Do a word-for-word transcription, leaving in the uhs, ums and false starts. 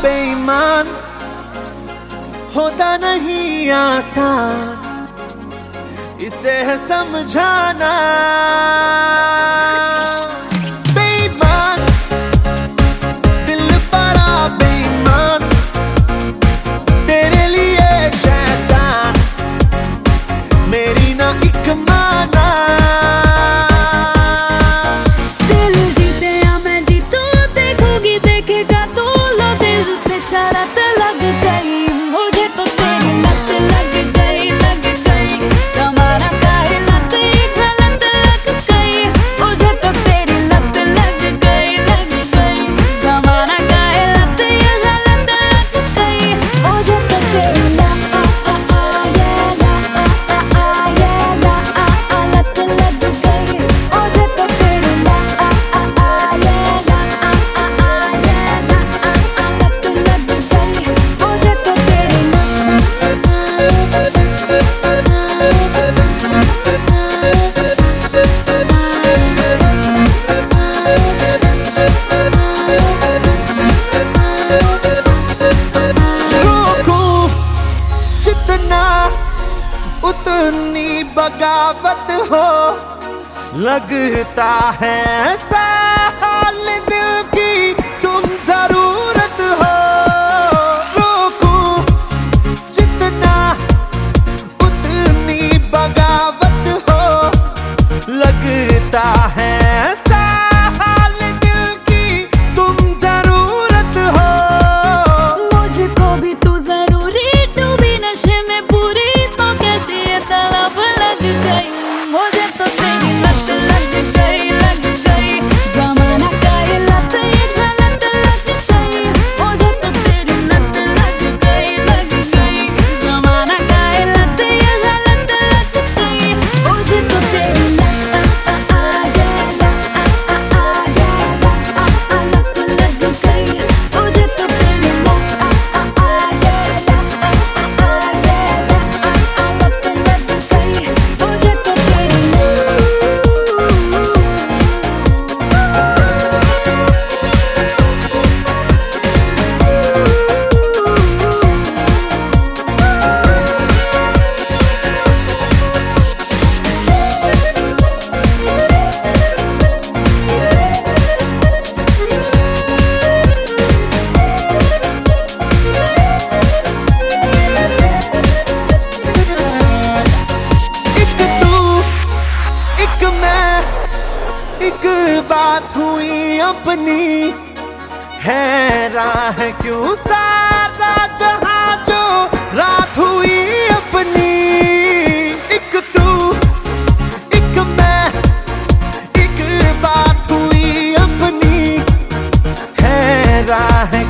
बेईमान होता नहीं आसान, इसे है समझाना। बेईमान दिल बड़ा बेईमान, तेरे लिए शैतान मेरी ना एक माना। दिल जीते या मैं जीतूं, देखोगी देखेगा तू, लो दिल से शरारत लग गई मुझे तो तेरी लत लग गई लग गई। जमाना काहे लत ये गलत लग गई मुझे तो तेरी लत लग गई लग गई। जमाना काहे लत ये गलत लग गई मुझे तो तेरी लत लत लग गई मुझे तो तेरी उतनी बगावत हो, लगता है ऐसा हाल दिल की तुम जरूरत हो। रोकूं जितना उतनी बगावत हो, लगता है ऐसा हाल दिल की तुम जरूरत हो। मुझको भी तू जरूरी, डूबी नशे में पूरी तो कैसी ये तलब लग गई मुझे तो तेरी लत लग गई लग गई। जमाना काहे लत ये गलत लग गई मुझे तो तेरी लत लग गई लग गई। जमाना काहे लत ये गलत लग गई मुझे तो तेरी लत लत लग गई मुझे तो तेरी एक बात हुई अपनी, हैरान है क्यों सारा जहां जो रात हुई अपनी। एक तू एक मैं, एक बात हुई अपनी, हैरान है